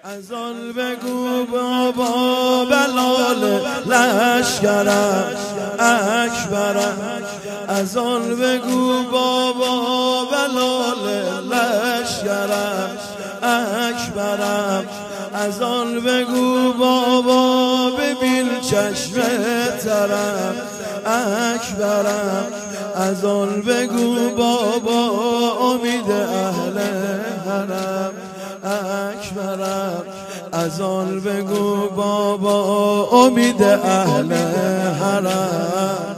از آن بگو بابا بلال لشکرم اکبرم، از آن بگو بابا بلال لشکرم اکبرم، از آن بگو بابا ببین چشم ترم اکبرم، از آن بگو بابا امید اهل حرم اکبرم، از آن بگو بابا امید اهل حرم.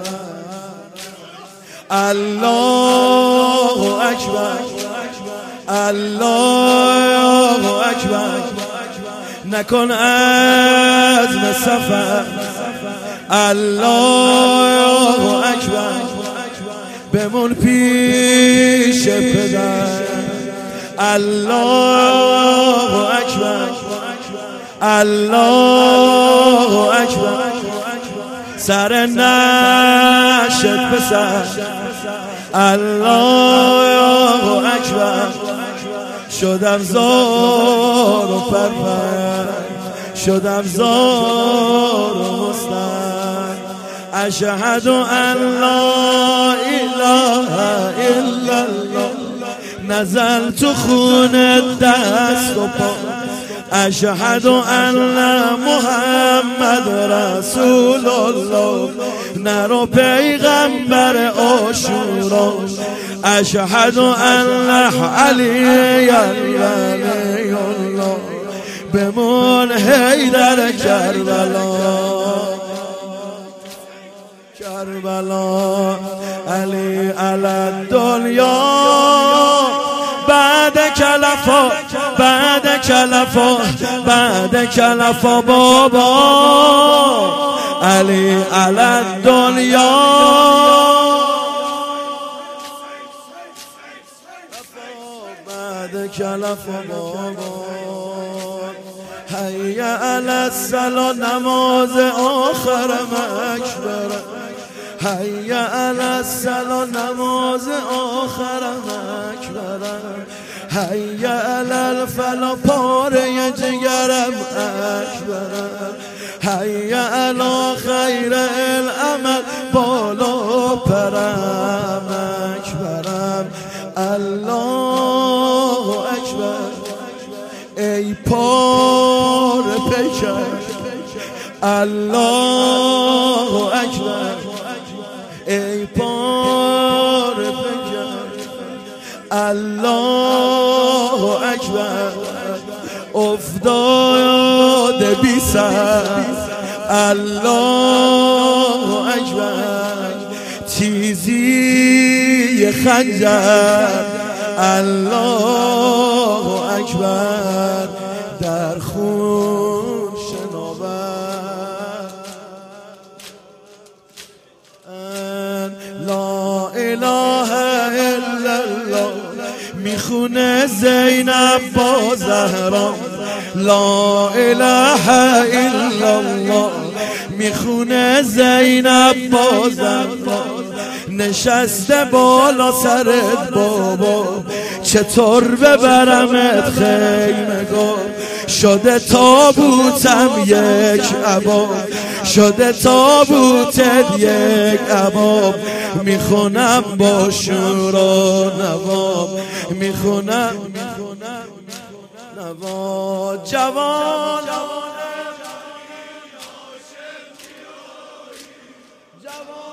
الله اکبر الله اکبر، نکن عزم سفر. الله اکبر، بمون پیش پدر. الله اکبر الله اکبر، سر نشد پسر. الله اکبر، شدم زار و پرپر، شدم زار و مستن. اشهد ان لا اله الا الله، نزل تو خون دست و پا. اشهد ان محمد رسول الله، نرو پیغمبر عاشورا. اشهد ان علی ولی الله، بمون حیدر کربلا. کربلا علی علی دنیا، بعد کلفا بعد کلفا بعد کلفا بابا. علی علی دنیا، بعد کلفا بابا. حی علی الصلا، نماز آخرم اکبرم. حی علی الصلا، نماز آخرم اکبرم. حی علی الفلا، پاره جگرم اکبرم. حی علی خیر العمل، بالا پرم اکبرم. الله اکبر، ای پاره پیکر. الله اکبر، ای پاره پیکر. الله اکبر، افتاده بی سر. الله اکبر، تیزی خنجر. الله اکبر، در خون شناور. لا اله الا الله، میخونه زینب با زهرا. لا اله الا الله، میخونه زینب با زهرا. نشسته بالا سرت بابا، چطور ببرمت خیمگاه. شده تابوتم یک عبا، شده تابوتت یک عبا. میخونم با شورا نوا، میخونم نوا. جوان